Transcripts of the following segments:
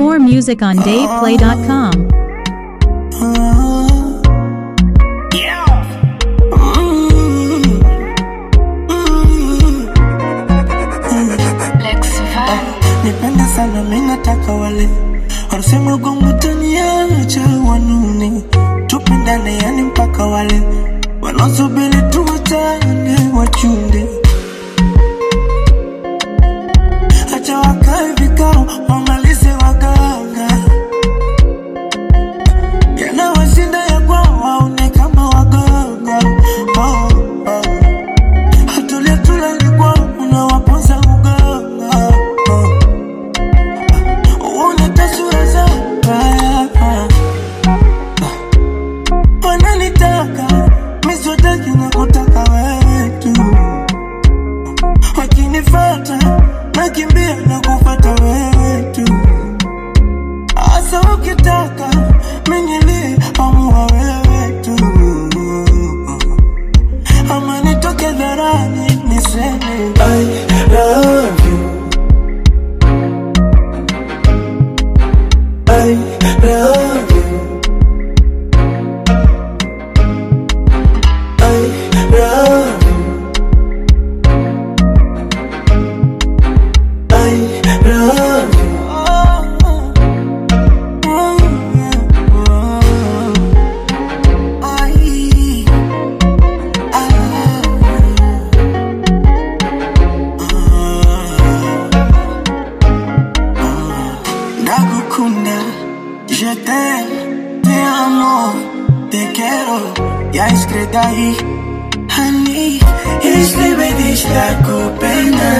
More music on DavePlay.com. Nipenda sana mina taka wale wanasema gongo taniacha wanune, tupendane yani mpaka wale wanasubiri tuwachane wachunde. Acha wakae vikao wamalize waganga, yana washinda ya kwao waone kama waganga. Hatulia tulali kwao unawaponza uganga. Uone tasura za mbaya. Wananitaka miswataki na kutaka wewe tu. Wakinifata nakimbia na kufata wewe tu. Asa ukitaka minyilie amua wewe tu. Ama nitoke dharani niseme I love you, I love you, I love you, I love you. Nagukunda, je t'aime, te amo, te quiero, ya escrita ahí. Honey, escribe dice kupenda.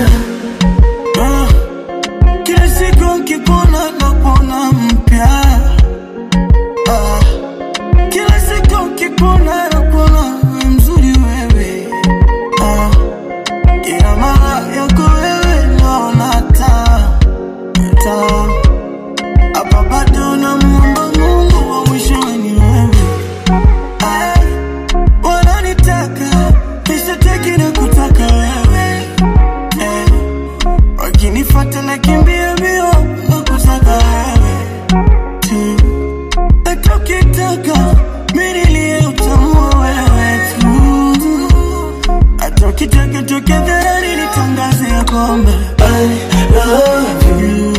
Kila siku nkikuona nakuona mpya. Kila siku nkikuona nakuona mzuri wewe. Kila mara yako wewe naona taa. Hapa bado namuomba Mungu wa mwisho ni wewe. Wananitaka nisitaki na kutaka wewe. Wakinifata nakimbia mbio na kutaka wewe tu. Hata ukitaka minilie utamua wewe tu. Hata ukitaka toke dharani nitangaze ya kwamba I love you.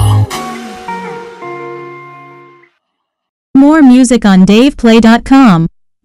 More music on DavePlay.com.